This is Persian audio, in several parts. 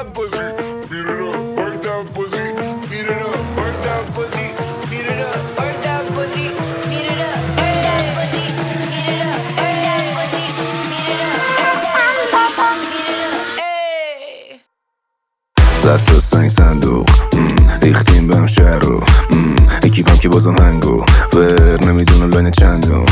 that pussy, beat it up, work that pussy, beat it up, work that pussy, beat it up, work that pussy, beat it up, work that pussy, beat it up, work that pussy, beat it up, زد تو سنگ صندوق ریختیم بهم شهر رو اکیپم که بازم هنگو ور نمیدونم لاین چندم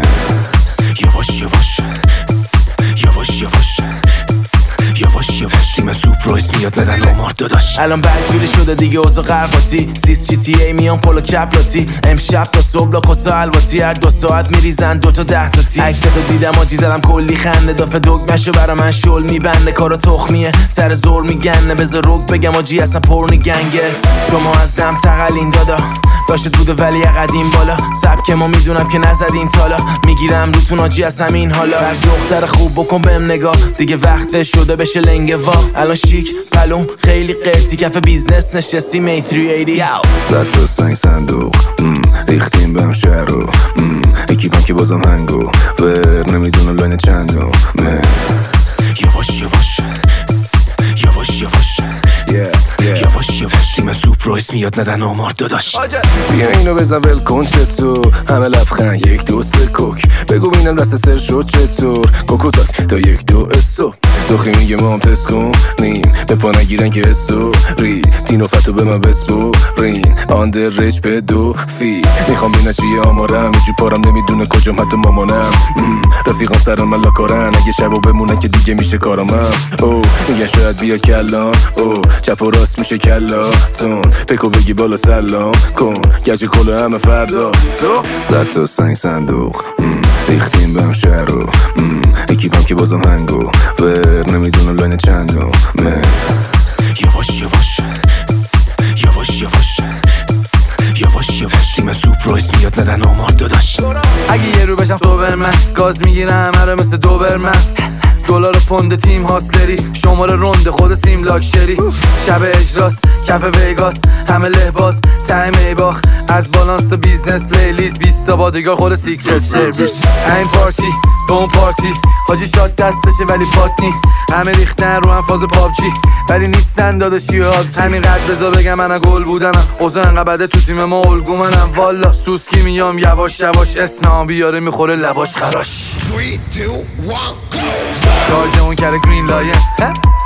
یواش یواش یواش یواش یواش یواش تیم سوپ رویس میاد ندن آمار داداش الان بدجوری شده دیگه اوضاع قرقاتی سیس جی تی ای میان پولو کپلاتی امشب تا صبح لاکوسا الواتی هر 2 ساعت میریزن 2 تا 10 تا تی عکستو دیدم آجی زدم کلی خنده دافه دگمشو برا من شل میبنده کارا تخمیه سر زور میگنه بذار روک بگم آجی اصلا پرن گنگت شما از دم تقلین دادا داشت بوده ولی قدیم بالا سبک ما میدونم که نزدین تالا میگیرم روتون آجی از همین حالا از دختر خوب بکن بهم نگاه دیگه وقت شده بشه لنگه وا الان شیک پلوم خیلی قرتی کف بیزنس نشستی می 380 زد تو سنگ صندوق ریختیم بهم شهر رو اکیپم که بازم هنگو ور نمیدونم لاین چندم یواش یواش یواش یواش یواش یواش تیم سوپ رویس میاد ندن آمار داداش بیا اینو بزن ول کن چطور همه لبخند 1 2 3 کوک بگو بینم دست سر شد چطور کوکو تاک تا 1 2 اسو دوخی میگه ما هم تست کنیم به پا نگیرن که اسو ری تینو فتو به من بسپو رین آندر ریچ به 2 فی میخوام بینه چیه آمارم یه جو پارم نمیدونه کجام حتی مامانم رفیقام سران من لاکارن اگه شبو بمونه که دیگه میشه کارامم او میگن شاید بیا کلان او چپ و راست میشه کلاتون بکو بگی بالا سلام کن گج کلو همه فردا زد تو سنگ صندوق ریختیم بهم شهر رو اکیپم که بازم هنگو ور نمیدونم لاین چندم یواش یواش یواش یواش یواش یواش تیم سوپ رویس میاد ندن آمار داداش اگه یه رو بشم سوبرمن گاز میگیرم هره مثل دوبرمن دلار پوند تیم هاسلری شماره رونده خود سیم لاکشری شب اجراست کف ویگاس همه لحباس تایم ای باخت از بالانس تا بیزنس پلیلیست 20 تا بادیگار خود سیکرت سرویس این پارتی به اون پارتی حاجی شاد دستشه ولی پاتنی همه ریختن رو هم فاز پابجی ولی نیستن داداشی همین قد بذار بگم من گل بودنم اوضاع انقدر بده تو تیم ما الگو منم والا سوسکی میام یواش یواش اسمم بیاره میخوره لباش خراش 3 2 1 go شارژ اون کره گرین لاین